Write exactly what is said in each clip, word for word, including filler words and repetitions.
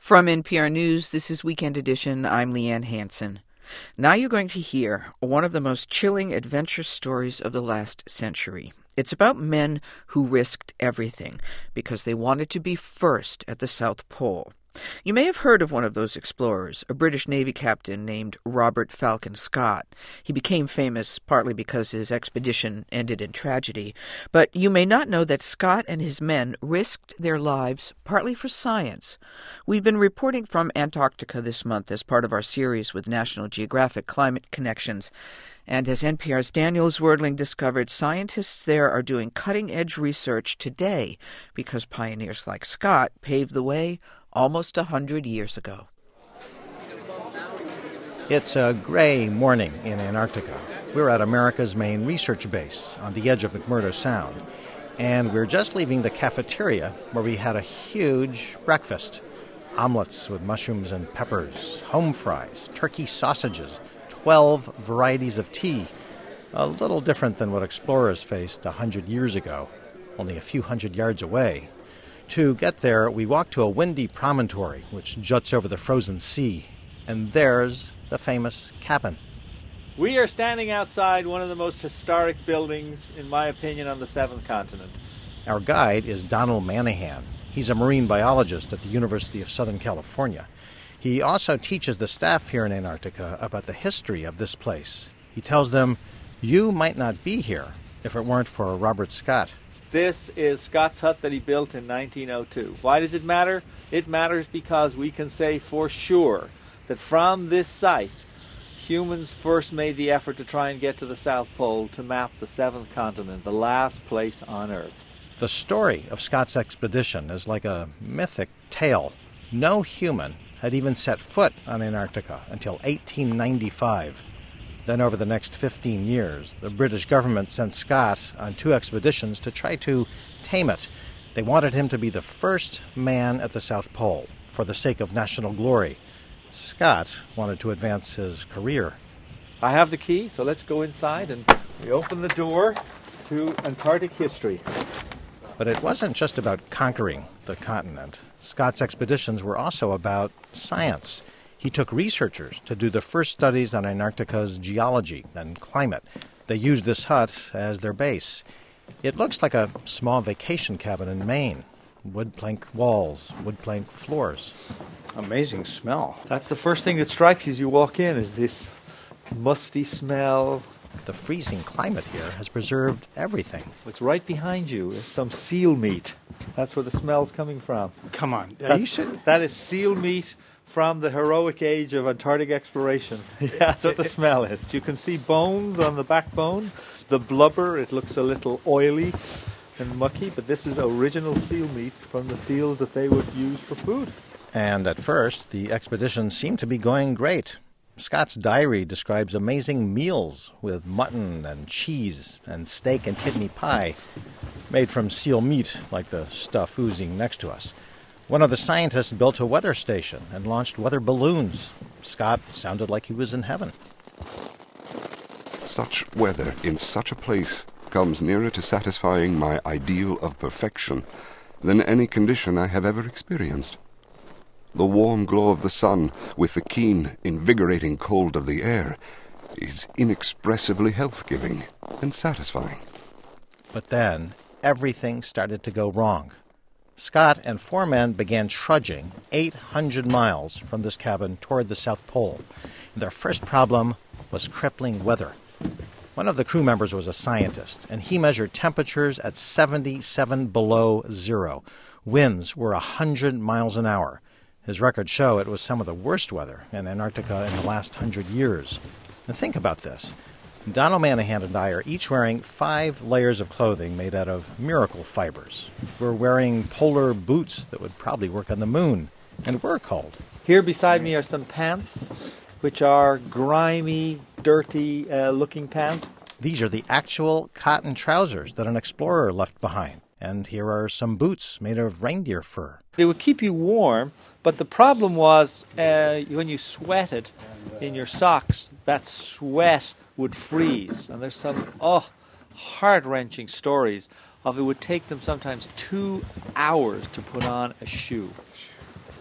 From N P R News, this is Weekend Edition. I'm Leanne Hansen. Now you're going to hear one of the most chilling adventure stories of the last century. It's about men who risked everything because they wanted to be first at the South Pole. You may have heard of one of those explorers, a British Navy captain named Robert Falcon Scott. He became famous partly because his expedition ended in tragedy, but you may not know that Scott and his men risked their lives partly for science. We've been reporting from Antarctica this month as part of our series with National Geographic Climate Connections. And as N P R's Daniel Zwerdling discovered, scientists there are doing cutting-edge research today because pioneers like Scott paved the way almost a hundred years ago. It's a gray morning in Antarctica. We're at America's main research base on the edge of McMurdo Sound, and we're just leaving the cafeteria where we had a huge breakfast. Omelets with mushrooms and peppers, home fries, turkey sausages, twelve varieties of tea. A little different than what explorers faced a hundred years ago, only a few hundred yards away. To get there, we walk to a windy promontory which juts over the frozen sea, and there's the famous cabin. We are standing outside one of the most historic buildings, in my opinion, on the seventh continent. Our guide is Donald Manahan. He's a marine biologist at the University of Southern California. He also teaches the staff here in Antarctica about the history of this place. He tells them, you might not be here if it weren't for Robert Scott. This is Scott's hut that he built in nineteen oh two. Why does it matter? It matters because we can say for sure that from this site, humans first made the effort to try and get to the South Pole to map the seventh continent, the last place on Earth. The story of Scott's expedition is like a mythic tale. No human had even set foot on Antarctica until eighteen ninety-five. Then over the next fifteen years, the British government sent Scott on two expeditions to try to tame it. They wanted him to be the first man at the South Pole for the sake of national glory. Scott wanted to advance his career. I have the key, so let's go inside and we open the door to Antarctic history. But it wasn't just about conquering the continent. Scott's expeditions were also about science. He took researchers to do the first studies on Antarctica's geology and climate. They used this hut as their base. It looks like a small vacation cabin in Maine. Wood plank walls, wood plank floors. Amazing smell. That's the first thing that strikes you as you walk in, is this musty smell. The freezing climate here has preserved everything. What's right behind you is some seal meat. That's where the smell's coming from. Come on. Are That's, you that is seal meat from the heroic age of Antarctic exploration. Yeah, that's what the smell is. You can see bones on the backbone. The blubber, it looks a little oily and mucky, but this is original seal meat from the seals that they would use for food. And at first, the expedition seemed to be going great. Scott's diary describes amazing meals with mutton and cheese and steak and kidney pie made from seal meat, like the stuff oozing next to us. One of the scientists built a weather station and launched weather balloons. Scott sounded like he was in heaven. Such weather in such a place comes nearer to satisfying my ideal of perfection than any condition I have ever experienced. The warm glow of the sun with the keen, invigorating cold of the air is inexpressibly health-giving and satisfying. But then everything started to go wrong. Scott and four men began trudging eight hundred miles from this cabin toward the South Pole. Their first problem was crippling weather. One of the crew members was a scientist, and he measured temperatures at seventy-seven below zero. Winds were one hundred miles an hour. His records show it was some of the worst weather in Antarctica in the last hundred years. And think about this. Donald Manahan and I are each wearing five layers of clothing made out of miracle fibers. We're wearing polar boots that would probably work on the moon, and we're cold. Here beside me are some pants, which are grimy, dirty uh, looking pants. These are the actual cotton trousers that an explorer left behind. And here are some boots made of reindeer fur. They would keep you warm, but the problem was uh, when you sweated in your socks, that sweat would freeze. And there's some oh, heart-wrenching stories of it would take them sometimes two hours to put on a shoe.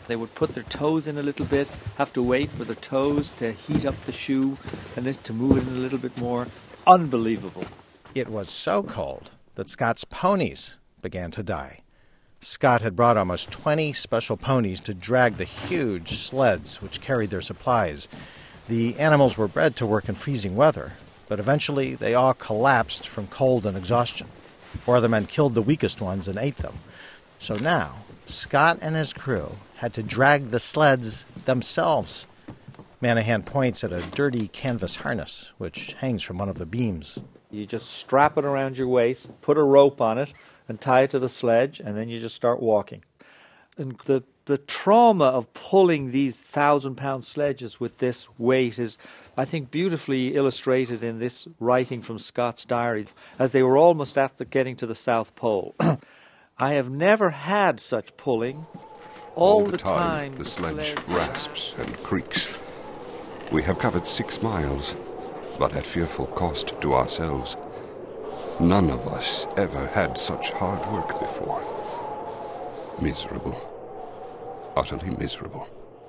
They would put their toes in a little bit, have to wait for their toes to heat up the shoe and then to move it in a little bit more. Unbelievable. It was so cold that Scott's ponies began to die. Scott had brought almost twenty special ponies to drag the huge sleds which carried their supplies. The animals were bred to work in freezing weather, but eventually they all collapsed from cold and exhaustion, or the men killed the weakest ones and ate them. So now, Scott and his crew had to drag the sleds themselves. Manahan points at a dirty canvas harness, which hangs from one of the beams. You just strap it around your waist, put a rope on it, and tie it to the sledge, and then you just start walking. And the the trauma of pulling these thousand-pound sledges with this weight is, I think, beautifully illustrated in this writing from Scott's diary, as they were almost at the getting to the South Pole. I have never had such pulling. All, All the, the time, time the sledge sled rasps and creaks. We have covered six miles, but at fearful cost to ourselves. None of us ever had such hard work before. Miserable. Utterly miserable.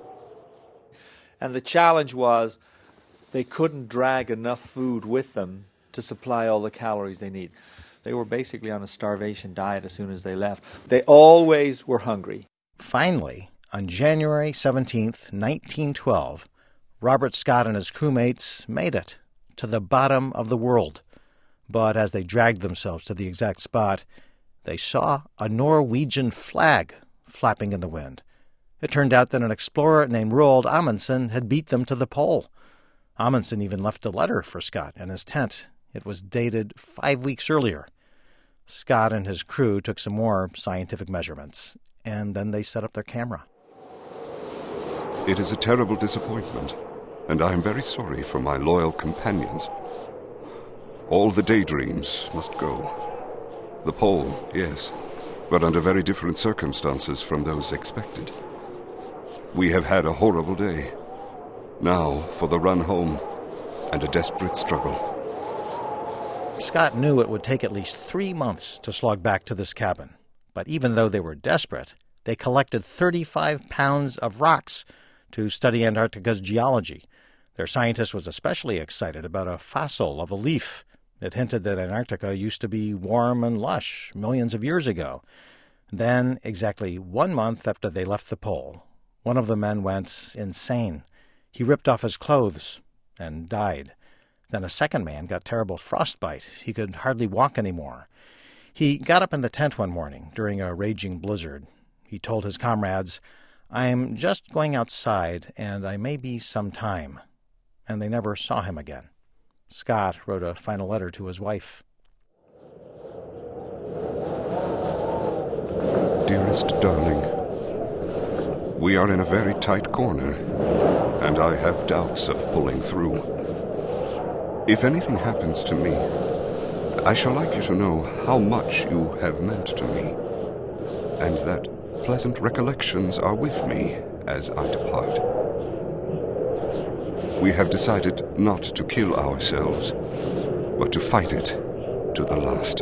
And the challenge was they couldn't drag enough food with them to supply all the calories they need. They were basically on a starvation diet as soon as they left. They always were hungry. Finally, on January seventeenth, nineteen twelve, Robert Scott and his crewmates made it to the bottom of the world. But as they dragged themselves to the exact spot, they saw a Norwegian flag flapping in the wind. It turned out that an explorer named Roald Amundsen had beat them to the pole. Amundsen even left a letter for Scott in his tent. It was dated five weeks earlier. Scott and his crew took some more scientific measurements, and then they set up their camera. It is a terrible disappointment, and I am very sorry for my loyal companions. All the daydreams must go. The pole, yes, but under very different circumstances from those expected. We have had a horrible day. Now for the run home and a desperate struggle. Scott knew it would take at least three months to slog back to this cabin. But even though they were desperate, they collected thirty-five pounds of rocks to study Antarctica's geology. Their scientist was especially excited about a fossil of a leaf. It hinted that Antarctica used to be warm and lush millions of years ago. Then, exactly one month after they left the pole, one of the men went insane. He ripped off his clothes and died. Then a second man got terrible frostbite. He could hardly walk anymore. He got up in the tent one morning during a raging blizzard. He told his comrades, "I'm just going outside, and I may be some time." And they never saw him again. Scott wrote a final letter to his wife. Dearest darling, we are in a very tight corner, and I have doubts of pulling through. If anything happens to me, I shall like you to know how much you have meant to me, and that pleasant recollections are with me as I depart. We have decided not to kill ourselves, but to fight it to the last.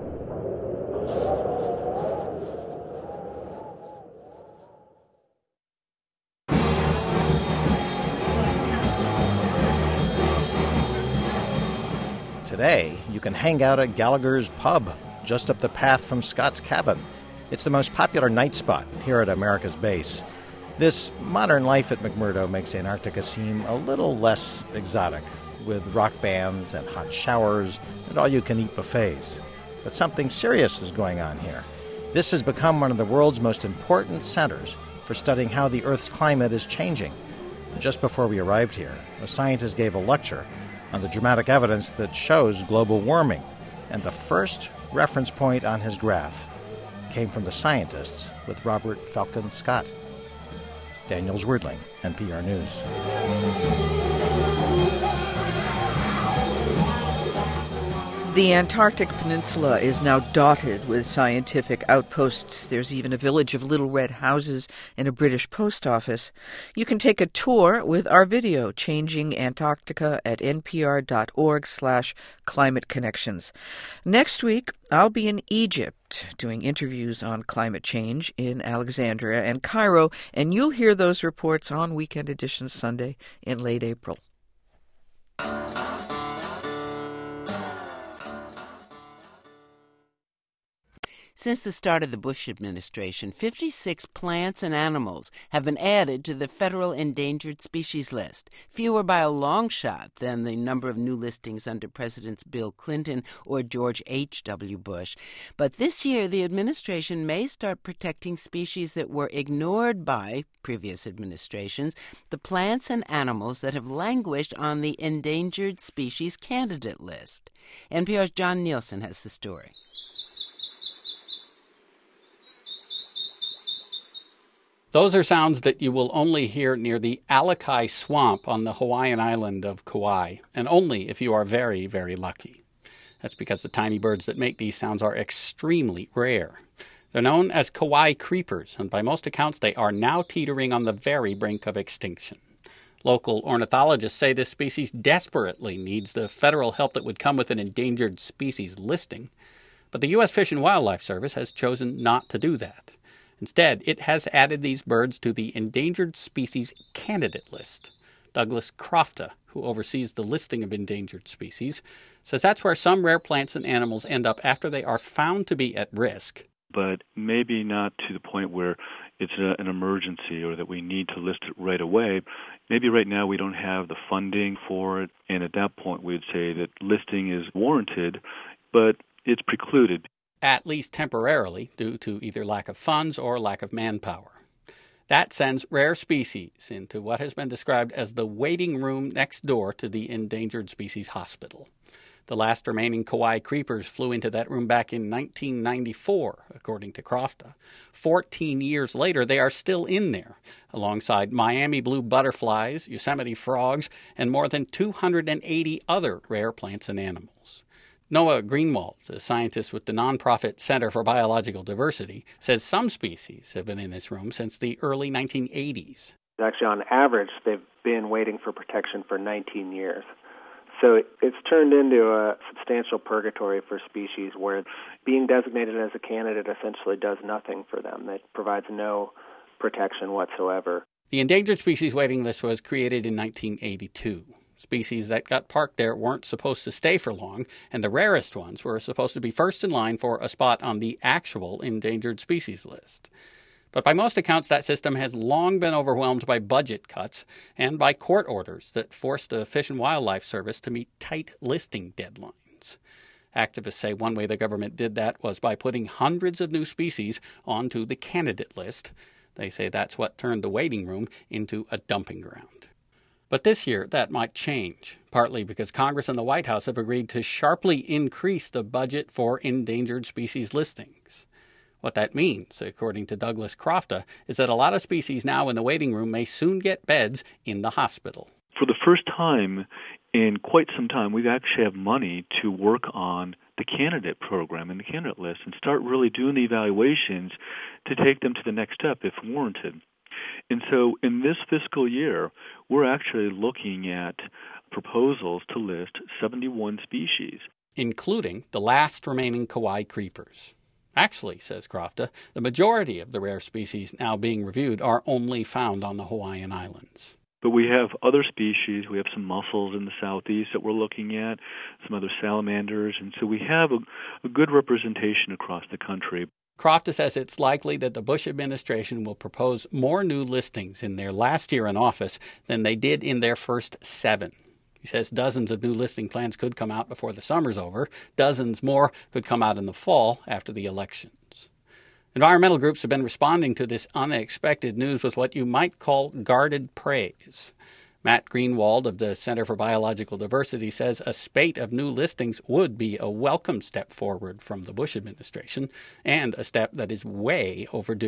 Today, you can hang out at Gallagher's Pub, just up the path from Scott's cabin. It's the most popular night spot here at America's base. This modern life at McMurdo makes Antarctica seem a little less exotic, with rock bands and hot showers and all-you-can-eat buffets. But something serious is going on here. This has become one of the world's most important centers for studying how the Earth's climate is changing. Just before we arrived here, a scientist gave a lecture on the dramatic evidence that shows global warming, and the first reference point on his graph came from the scientists with Robert Falcon Scott. Daniel Zwerdling, N P R News. The Antarctic Peninsula is now dotted with scientific outposts. There's even a village of little red houses and a British post office. You can take a tour with our video, Changing Antarctica, at npr.org slash climate connections. Next week, I'll be in Egypt doing interviews on climate change in Alexandria and Cairo, and you'll hear those reports on Weekend Edition Sunday in late April. Since the start of the Bush administration, fifty-six plants and animals have been added to the federal endangered species list, fewer by a long shot than the number of new listings under Presidents Bill Clinton or George H W. Bush. But this year, the administration may start protecting species that were ignored by previous administrations, the plants and animals that have languished on the endangered species candidate list. N P R's John Nielsen has the story. Those are sounds that you will only hear near the Alakai Swamp on the Hawaiian island of Kauai, and only if you are very, very lucky. That's because the tiny birds that make these sounds are extremely rare. They're known as Kauai creepers, and by most accounts they are now teetering on the very brink of extinction. Local ornithologists say this species desperately needs the federal help that would come with an endangered species listing, but the U S Fish and Wildlife Service has chosen not to do that. Instead, it has added these birds to the Endangered Species Candidate List. Douglas Crofta, who oversees the listing of endangered species, says that's where some rare plants and animals end up after they are found to be at risk. But maybe not to the point where it's a, an emergency or that we need to list it right away. Maybe right now we don't have the funding for it, and at that point we'd say that listing is warranted, but it's precluded. At least temporarily, due to either lack of funds or lack of manpower. That sends rare species into what has been described as the waiting room next door to the Endangered Species Hospital. The last remaining Kauai creepers flew into that room back in nineteen ninety-four, according to Crofta. Fourteen years later, they are still in there, alongside Miami blue butterflies, Yosemite frogs, and more than two hundred eighty other rare plants and animals. Noah Greenwald, a scientist with the nonprofit Center for Biological Diversity, says some species have been in this room since the early nineteen eighties. Actually, on average, they've been waiting for protection for nineteen years. So it, it's turned into a substantial purgatory for species where being designated as a candidate essentially does nothing for them. It provides no protection whatsoever. The Endangered Species Waiting List was created in nineteen eighty-two. Species that got parked there weren't supposed to stay for long, and the rarest ones were supposed to be first in line for a spot on the actual endangered species list. But by most accounts, that system has long been overwhelmed by budget cuts and by court orders that forced the Fish and Wildlife Service to meet tight listing deadlines. Activists say one way the government did that was by putting hundreds of new species onto the candidate list. They say that's what turned the waiting room into a dumping ground. But this year, that might change, partly because Congress and the White House have agreed to sharply increase the budget for endangered species listings. What that means, according to Douglas Crofta, is that a lot of species now in the waiting room may soon get beds in the hospital. For the first time in quite some time, we actually have money to work on the candidate program and the candidate list and start really doing the evaluations to take them to the next step if warranted. And so in this fiscal year, we're actually looking at proposals to list seventy-one species, including the last remaining Kauai creepers. Actually, says Crofta, the majority of the rare species now being reviewed are only found on the Hawaiian Islands. But we have other species. We have some mussels in the southeast that we're looking at, some other salamanders, and so we have a, a good representation across the country. Crofta says it's likely that the Bush administration will propose more new listings in their last year in office than they did in their first seven. He says dozens of new listing plans could come out before the summer's over. Dozens more could come out in the fall after the elections. Environmental groups have been responding to this unexpected news with what you might call guarded praise. Matt Greenwald of the Center for Biological Diversity says a spate of new listings would be a welcome step forward from the Bush administration and a step that is way overdue.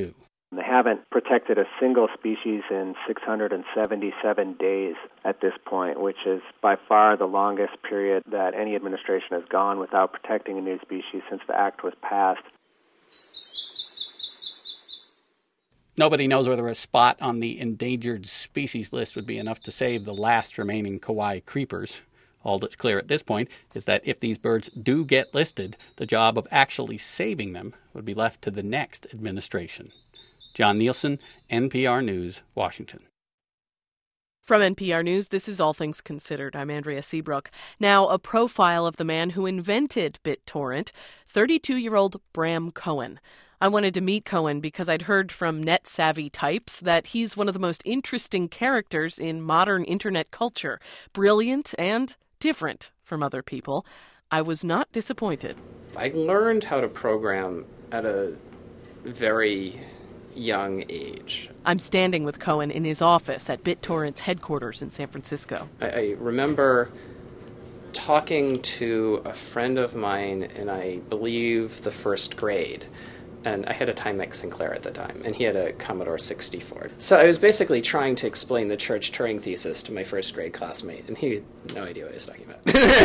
They haven't protected a single species in six hundred seventy-seven days at this point, which is by far the longest period that any administration has gone without protecting a new species since the act was passed. Nobody knows whether a spot on the endangered species list would be enough to save the last remaining Kauai creepers. All that's clear at this point is that if these birds do get listed, the job of actually saving them would be left to the next administration. John Nielsen, N P R News, Washington. From N P R News, this is All Things Considered. I'm Andrea Seabrook. Now, a profile of the man who invented BitTorrent, thirty-two-year-old Bram Cohen. I wanted to meet Cohen because I'd heard from net-savvy types that he's one of the most interesting characters in modern internet culture, brilliant and different from other people. I was not disappointed. I learned how to program at a very young age. I'm standing with Cohen in his office at BitTorrent's headquarters in San Francisco. I, I remember talking to a friend of mine in, I believe, the first grade. And I had a Timex Sinclair at the time, and he had a Commodore sixty-four. So I was basically trying to explain the Church-Turing thesis to my first grade classmate, and he had no idea what I was talking about.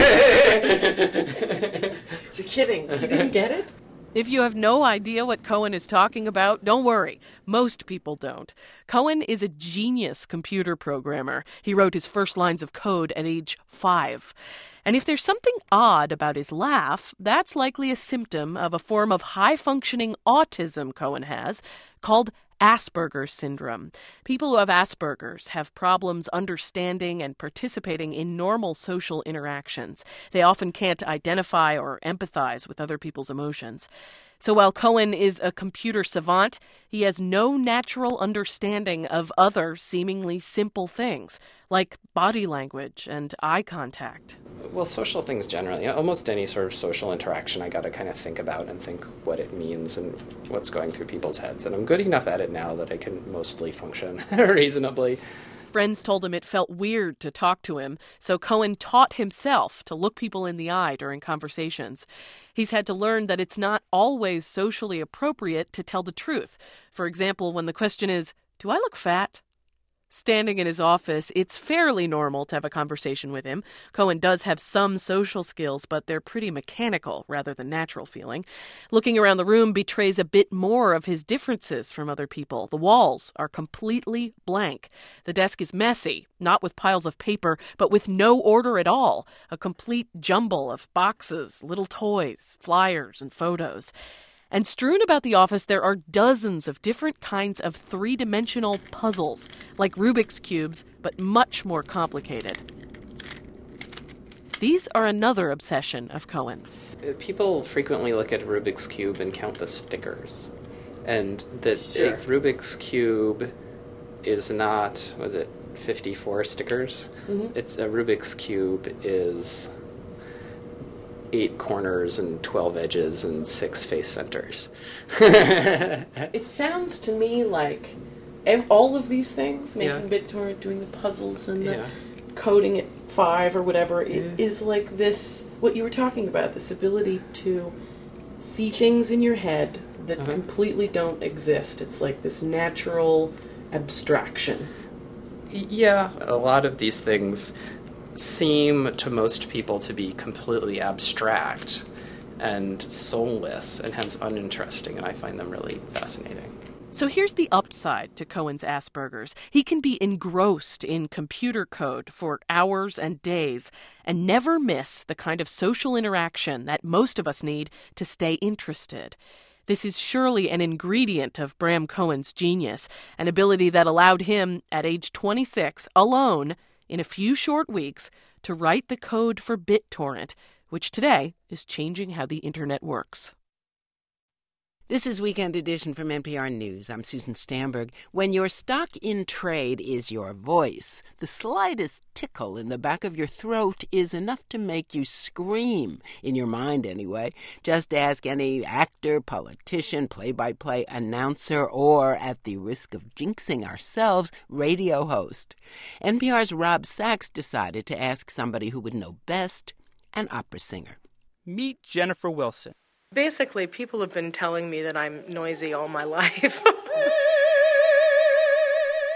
You're kidding. You didn't get it? If you have no idea what Cohen is talking about, don't worry. Most people don't. Cohen is a genius computer programmer. He wrote his first lines of code at age five. And if there's something odd about his laugh, that's likely a symptom of a form of high-functioning autism Cohen has called Asperger's syndrome. People who have Asperger's have problems understanding and participating in normal social interactions. They often can't identify or empathize with other people's emotions. So while Cohen is a computer savant, he has no natural understanding of other seemingly simple things, like body language and eye contact. Well, social things generally, almost any sort of social interaction, I got to kind of think about and think what it means and what's going through people's heads. And I'm good enough at it now that I can mostly function reasonably. Friends told him it felt weird to talk to him, so Cohen taught himself to look people in the eye during conversations. He's had to learn that it's not always socially appropriate to tell the truth. For example, when the question is, "Do I look fat?" Standing in his office, it's fairly normal to have a conversation with him. Cohen does have some social skills, but they're pretty mechanical rather than natural feeling. Looking around the room betrays a bit more of his differences from other people. The walls are completely blank. The desk is messy, not with piles of paper, but with no order at all. A complete jumble of boxes, little toys, flyers, and photos. And strewn about the office, there are dozens of different kinds of three-dimensional puzzles, like Rubik's Cubes, but much more complicated. These are another obsession of Cohen's. People frequently look at Rubik's Cube and count the stickers. And that Sure. a Rubik's Cube is not, was it fifty-four stickers? Mm-hmm. It's a Rubik's Cube is eight corners and twelve edges and six face centers. It sounds to me like ev- all of these things, making Yeah. BitTorrent, doing the puzzles and the Yeah. coding at five or whatever, it Yeah. is like this, what you were talking about, this ability to see things in your head that Uh-huh. completely don't exist. It's like this natural abstraction. Yeah, a lot of these things seem to most people to be completely abstract and soulless and hence uninteresting, and I find them really fascinating. So here's the upside to Cohen's Asperger's. He can be engrossed in computer code for hours and days and never miss the kind of social interaction that most of us need to stay interested. This is surely an ingredient of Bram Cohen's genius, an ability that allowed him, at age twenty-six, alone, in a few short weeks, to write the code for BitTorrent, which today is changing how the internet works. This is Weekend Edition from N P R News. I'm Susan Stamberg. When your stock in trade is your voice, the slightest tickle in the back of your throat is enough to make you scream, in your mind anyway. Just ask any actor, politician, play-by-play announcer, or, at the risk of jinxing ourselves, radio host. N P R's Rob Sachs decided to ask somebody who would know best, an opera singer. Meet Jennifer Wilson. Basically, people have been telling me that I'm noisy all my life.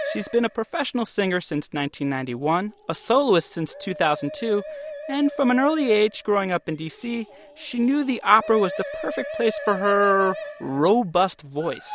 She's been a professional singer since nineteen ninety-one, a soloist since two thousand two, and from an early age, growing up in D C, she knew the opera was the perfect place for her robust voice.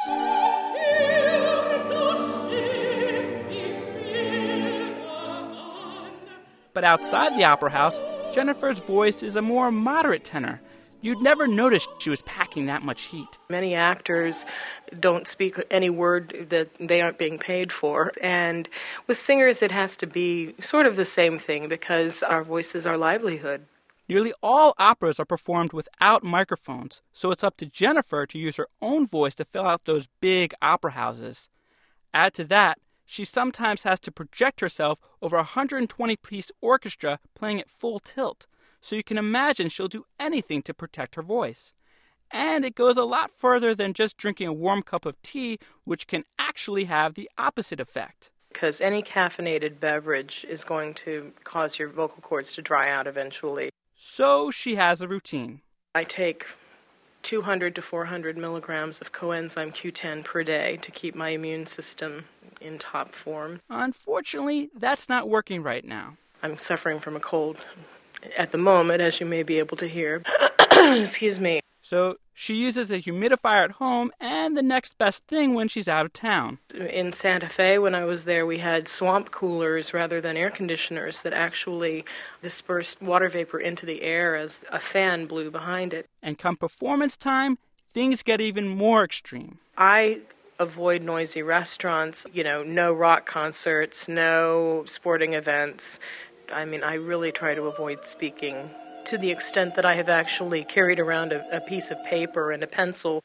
But outside the opera house, Jennifer's voice is a more moderate tenor. You'd never notice she was packing that much heat. Many actors don't speak any word that they aren't being paid for. And with singers, it has to be sort of the same thing because our voice is our livelihood. Nearly all operas are performed without microphones, so it's up to Jennifer to use her own voice to fill out those big opera houses. Add to that, she sometimes has to project herself over a one hundred twenty piece orchestra playing at full tilt, so you can imagine she'll do anything to protect her voice. And it goes a lot further than just drinking a warm cup of tea, which can actually have the opposite effect. Because any caffeinated beverage is going to cause your vocal cords to dry out eventually. So she has a routine. I take two hundred to four hundred milligrams of coenzyme Q ten per day to keep my immune system in top form. Unfortunately, that's not working right now. I'm suffering from a cold at the moment, as you may be able to hear. Excuse me. So she uses a humidifier at home and the next best thing when she's out of town. In Santa Fe, when I was there, we had swamp coolers rather than air conditioners that actually dispersed water vapor into the air as a fan blew behind it. And come performance time, things get even more extreme. I avoid noisy restaurants, you know, no rock concerts, no sporting events. I mean, I really try to avoid speaking to the extent that I have actually carried around a, a piece of paper and a pencil.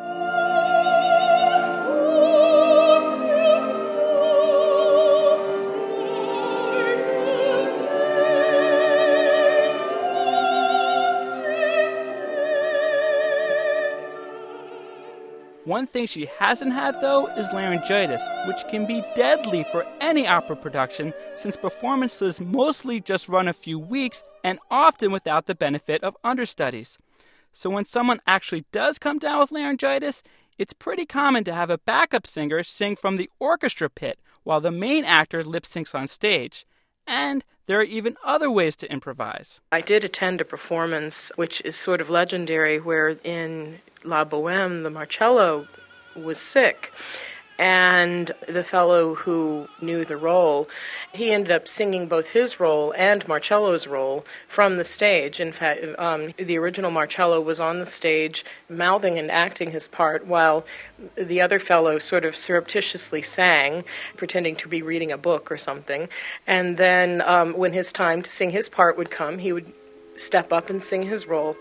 One thing she hasn't had, though, is laryngitis, which can be deadly for any opera production since performances mostly just run a few weeks and often without the benefit of understudies. So when someone actually does come down with laryngitis, it's pretty common to have a backup singer sing from the orchestra pit while the main actor lip-syncs on stage. And there are even other ways to improvise. I did attend a performance which is sort of legendary where in La Bohème, the Marcello was sick. And the fellow who knew the role, he ended up singing both his role and Marcello's role from the stage. In fact, um, the original Marcello was on the stage mouthing and acting his part while the other fellow sort of surreptitiously sang, pretending to be reading a book or something. And then um, when his time to sing his part would come, he would step up and sing his role.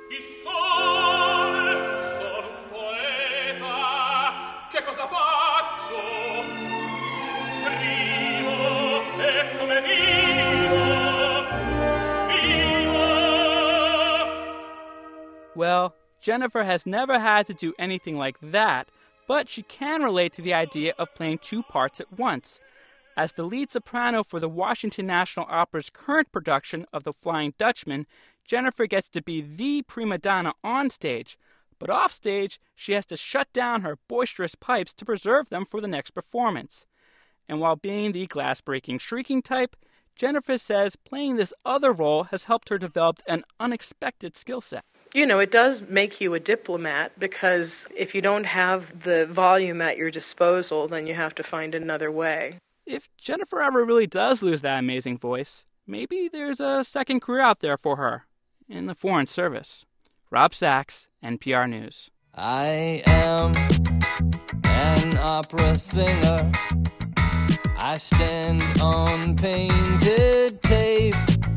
Well, Jennifer has never had to do anything like that, but she can relate to the idea of playing two parts at once. As the lead soprano for the Washington National Opera's current production of The Flying Dutchman, Jennifer gets to be the prima donna on stage, but off stage, she has to shut down her boisterous pipes to preserve them for the next performance. And while being the glass-breaking, shrieking type, Jennifer says playing this other role has helped her develop an unexpected skill set. You know, it does make you a diplomat because if you don't have the volume at your disposal, then you have to find another way. If Jennifer ever really does lose that amazing voice, maybe there's a second career out there for her in the Foreign Service. Rob Sachs, N P R News. I am an opera singer. I stand on painted tape.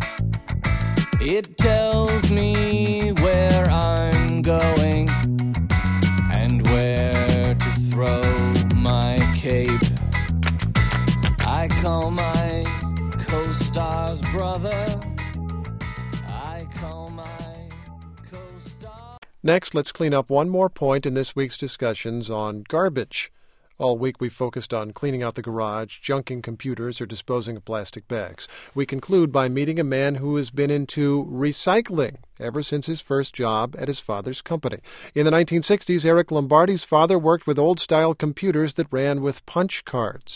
It tells me where I'm going and where to throw my cape. I call my co-star's brother. I call my co-star. Next, let's clean up one more point in this week's discussions on garbage. All week we focused on cleaning out the garage, junking computers, or disposing of plastic bags. We conclude by meeting a man who has been into recycling ever since his first job at his father's company. In the nineteen sixties, Eric Lombardi's father worked with old-style computers that ran with punch cards.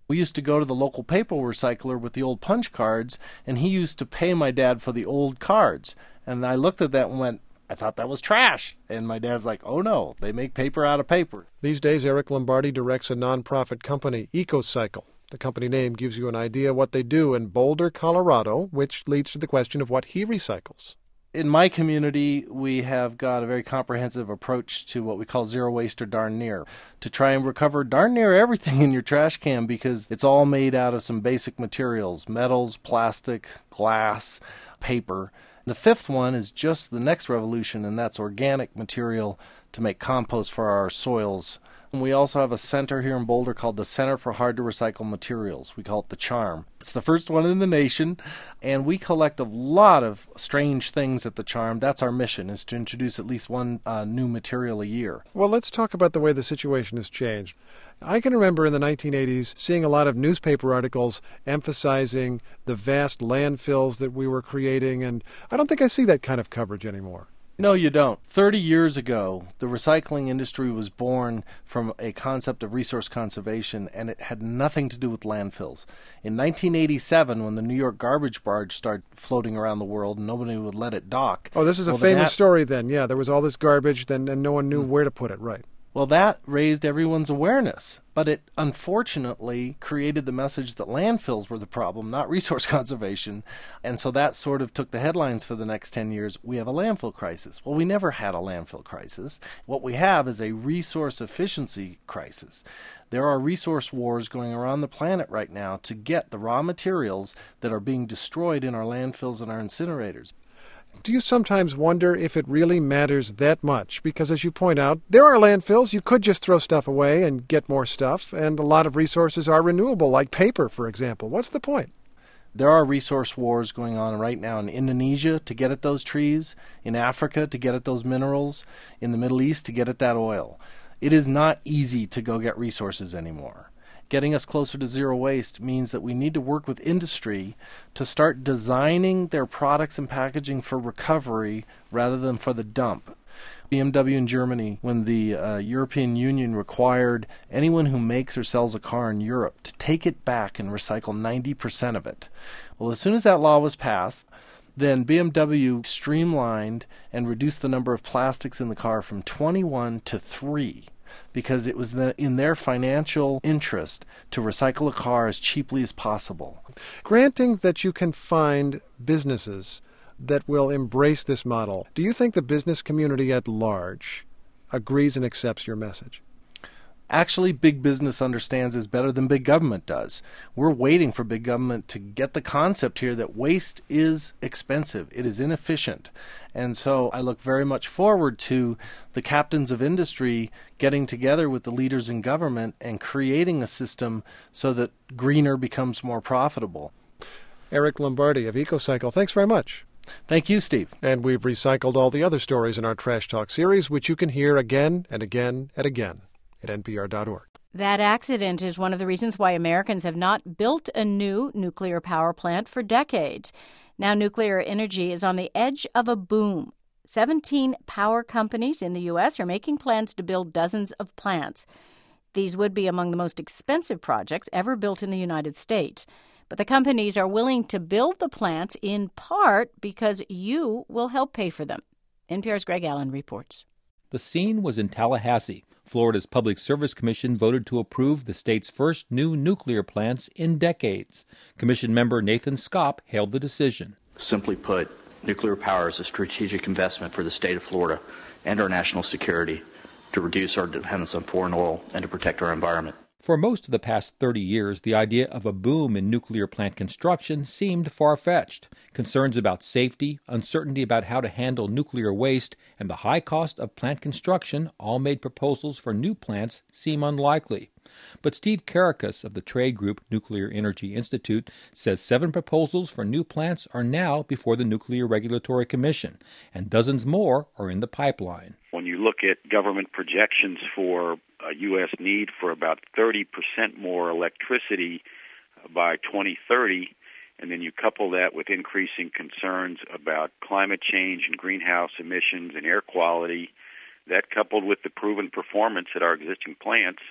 We used to go to the local paper recycler with the old punch cards, and he used to pay my dad for the old cards. And I looked at that and went, I thought that was trash. And my dad's like, oh no, they make paper out of paper. These days, Eric Lombardi directs a nonprofit company, EcoCycle. The company name gives you an idea what they do in Boulder, Colorado, which leads to the question of what he recycles. In my community, we have got a very comprehensive approach to what we call zero waste or darn near, to try and recover darn near everything in your trash can because it's all made out of some basic materials, metals, plastic, glass, paper. The fifth one is just the next revolution, and that's organic material to make compost for our soils. And we also have a center here in Boulder called the Center for Hard-to-Recycle Materials. We call it the CHARM. It's the first one in the nation, and we collect a lot of strange things at the CHARM. That's our mission, is to introduce at least one uh, new material a year. Well, let's talk about the way the situation has changed. I can remember in the nineteen eighties seeing a lot of newspaper articles emphasizing the vast landfills that we were creating, and I don't think I see that kind of coverage anymore. No, you don't. Thirty years ago, the recycling industry was born from a concept of resource conservation, and it had nothing to do with landfills. In nineteen eighty-seven, when the New York garbage barge started floating around the world and nobody would let it dock. Oh, this is a well, famous that... story then. Yeah, there was all this garbage, then, and no one knew where to put it, right. Well, that raised everyone's awareness, but it unfortunately created the message that landfills were the problem, not resource conservation, and so that sort of took the headlines for the next ten years. We have a landfill crisis. Well, we never had a landfill crisis. What we have is a resource efficiency crisis. There are resource wars going around the planet right now to get the raw materials that are being destroyed in our landfills and our incinerators. Do you sometimes wonder if it really matters that much? Because as you point out, there are landfills. You could just throw stuff away and get more stuff, and a lot of resources are renewable, like paper, for example. What's the point? There are resource wars going on right now in Indonesia to get at those trees, in Africa to get at those minerals, in the Middle East to get at that oil. It is not easy to go get resources anymore. Getting us closer to zero waste means that we need to work with industry to start designing their products and packaging for recovery rather than for the dump. B M W in Germany, when the uh, European Union required anyone who makes or sells a car in Europe to take it back and recycle ninety percent of it. Well, as soon as that law was passed, then B M W streamlined and reduced the number of plastics in the car from twenty-one to three. Because it was in their financial interest to recycle a car as cheaply as possible. Granting that you can find businesses that will embrace this model, do you think the business community at large agrees and accepts your message? Actually, big business understands this better than big government does. We're waiting for big government to get the concept here that waste is expensive. It is inefficient. And so I look very much forward to the captains of industry getting together with the leaders in government and creating a system so that greener becomes more profitable. Eric Lombardi of EcoCycle, thanks very much. Thank you, Steve. And we've recycled all the other stories in our Trash Talk series, which you can hear again and again and again at N P R dot org. That accident is one of the reasons why Americans have not built a new nuclear power plant for decades. Now nuclear energy is on the edge of a boom. Seventeen power companies in the U S are making plans to build dozens of plants. These would be among the most expensive projects ever built in the United States. But the companies are willing to build the plants in part because you will help pay for them. N P R's Greg Allen reports. The scene was in Tallahassee. Florida's Public Service Commission voted to approve the state's first new nuclear plants in decades. Commission member Nathan Skopp hailed the decision. Simply put, nuclear power is a strategic investment for the state of Florida and our national security to reduce our dependence on foreign oil and to protect our environment. For most of the past thirty years, the idea of a boom in nuclear plant construction seemed far-fetched. Concerns about safety, uncertainty about how to handle nuclear waste, and the high cost of plant construction all made proposals for new plants seem unlikely. But Steve Karakas of the trade group Nuclear Energy Institute says seven proposals for new plants are now before the Nuclear Regulatory Commission, and dozens more are in the pipeline. When you look at government projections for a U S need for about thirty percent more electricity by twenty thirty, and then you couple that with increasing concerns about climate change and greenhouse emissions and air quality, that coupled with the proven performance at our existing plants,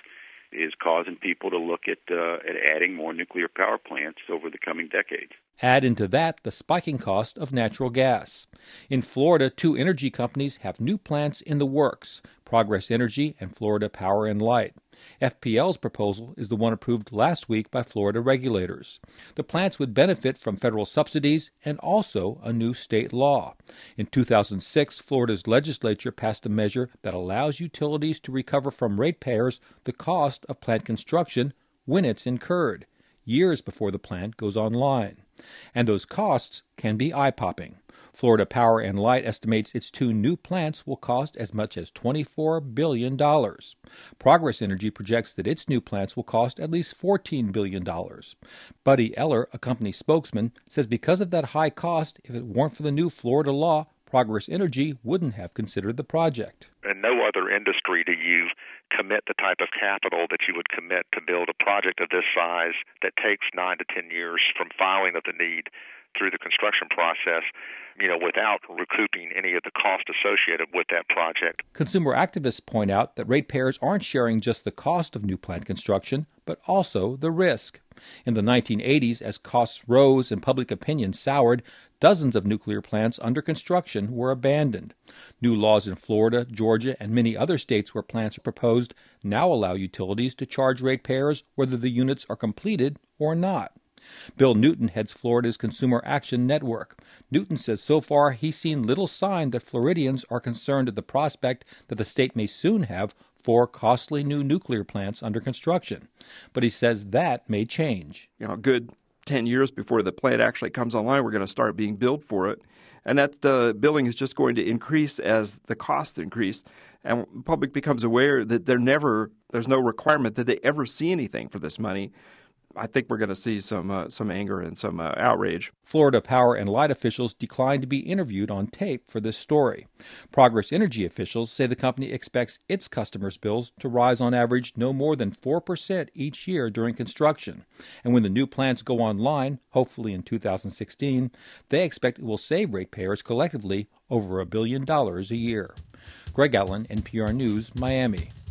is causing people to look at uh, at adding more nuclear power plants over the coming decades. Add into that the spiking cost of natural gas. In Florida, two energy companies have new plants in the works, Progress Energy and Florida Power and Light. F P L's proposal is the one approved last week by Florida regulators. The plants would benefit from federal subsidies and also a new state law. In two thousand six, Florida's legislature passed a measure that allows utilities to recover from ratepayers the cost of plant construction when it's incurred, years before the plant goes online. And those costs can be eye-popping. Florida Power and Light estimates its two new plants will cost as much as twenty-four billion dollars. Progress Energy projects that its new plants will cost at least fourteen billion dollars. Buddy Eller, a company spokesman, says because of that high cost, if it weren't for the new Florida law, Progress Energy wouldn't have considered the project. In no other industry do you commit the type of capital that you would commit to build a project of this size that takes nine to ten years from filing of the need through the construction process, you know, without recouping any of the cost associated with that project. Consumer activists point out that ratepayers aren't sharing just the cost of new plant construction, but also the risk. In the nineteen eighties, as costs rose and public opinion soured, dozens of nuclear plants under construction were abandoned. New laws in Florida, Georgia, and many other states where plants are proposed now allow utilities to charge ratepayers whether the units are completed or not. Bill Newton heads Florida's Consumer Action Network. Newton says so far he's seen little sign that Floridians are concerned at the prospect that the state may soon have four costly new nuclear plants under construction. But he says that may change. You know, a good ten years before the plant actually comes online, we're going to start being billed for it. And that uh, billing is just going to increase as the costs increase. And the public becomes aware that they're never, there's no requirement that they ever see anything for this money. I think we're going to see some uh, some anger and some uh, outrage. Florida Power and Light officials declined to be interviewed on tape for this story. Progress Energy officials say the company expects its customers' bills to rise on average no more than four percent each year during construction. And when the new plants go online, hopefully in two thousand sixteen, they expect it will save ratepayers collectively over a billion dollars a year. Greg Allen, N P R News, Miami.